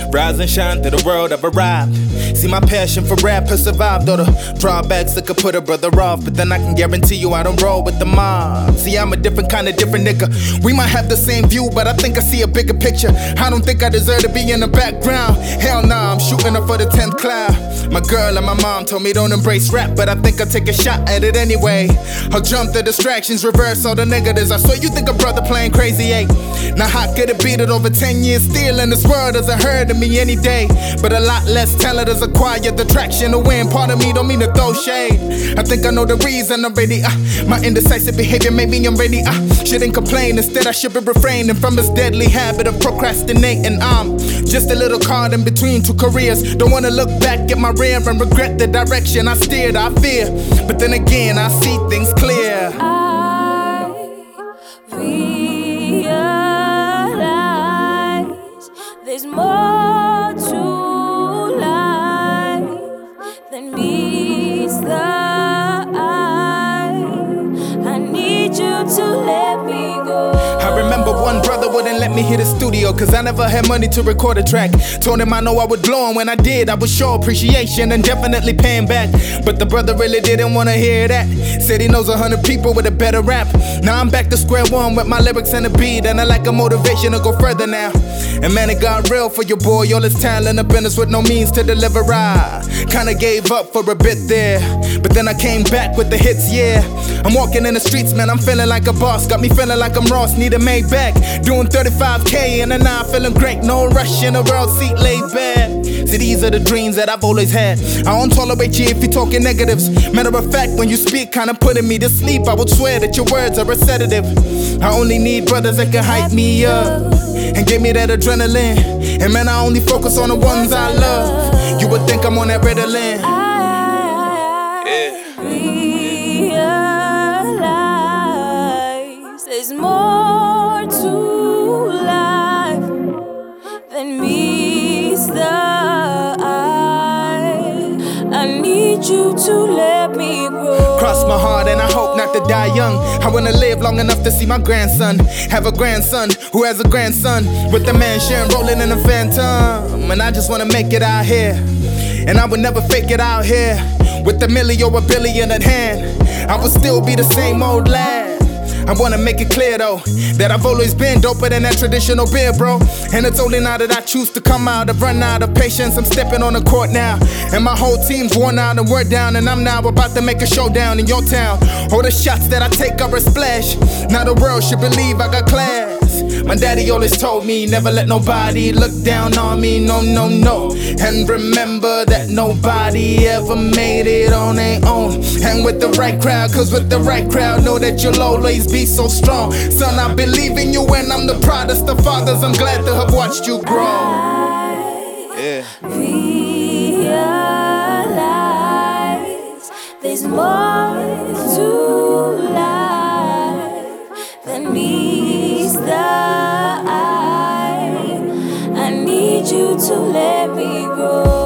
Rise and shine through the world I've arrived. See, my passion for rap has survived all the drawbacks that could put a brother off, but then I can guarantee you I don't roll with the mob. See, I'm a different nigga. We might have the same view, but I think I see a bigger picture. I don't think I deserve to be in the background. Hell nah, I'm shooting up for the 10th cloud. My girl and my mom told me don't embrace rap, but I think I'll take a shot at it anyway. I'll jump the distractions, reverse all the negatives. I swear you think a brother playing crazy, eh? Now how could it be that over 10 years still in this world doesn't hurt of me any day? But a lot less talent has acquired the traction to win. Part of me don't mean to throw shade. I think I know the reason already. My indecisive behavior made me unready. Shouldn't complain, instead I should be refraining from this deadly habit of procrastinating. I'm just a little caught in between two careers. Don't wanna look back at my rear and regret the direction I steered. I fear, but then again I see things clear. I realize there's more to life than meets the eye. I need you to let me go. I remember one brother wouldn't let me hit the studio, cause I never had money to record a track. Told him I know I would blow, and when I did, I would show appreciation and definitely paying back. But the brother really didn't wanna hear that. Said he knows 100 people with a better rap. Now I'm back to square one with my lyrics and a beat, and I like a motivation to go further now. And man, it got real for your boy, all his talent up in us with no means to deliver. I kinda gave up for a bit there, but then I came back with the hits, yeah. I'm walking in the streets, man, I'm feeling like a boss. Got me feeling like I'm Ross, need a Maybach. Doing 35K and then I'm feeling great. No rush in the world, seat laid back. See, these are the dreams that I've always had. I don't tolerate you if you're talking negatives. Matter of fact, when you speak, kinda putting me to sleep. I would swear that your words are a sedative. I only need brothers that can hype me up and give me that adrenaline. And man, I only focus on the ones I love. You would think I'm on that Ritalin. Realize there's more to life than meets the eye. I need you to let me grow. Cross my heart and I hope not to die young. I wanna live long enough to see my grandson have a grandson who has a grandson with a mansion rolling in a phantom. And I just wanna make it out here, and I would never fake it out here. With a million or a billion at hand, I would still be the same old lad. I wanna make it clear though, that I've always been doper than that traditional beer, bro. And it's only now that I choose to come out. I've run out of patience, I'm stepping on the court now. And my whole team's worn out and we're down. And I'm now about to make a showdown in your town. All the shots that I take are a splash. Now the world should believe I got class. My daddy always told me, never let nobody look down on me, no, no, no. And remember that nobody ever made it on their own. And with the right crowd, cause with the right crowd, know that you'll always be so strong. Son, I believe in you and I'm the proudest of fathers. I'm glad to have watched you grow. Yeah. Realize there's more to life than meets the eye. I need you to let me grow.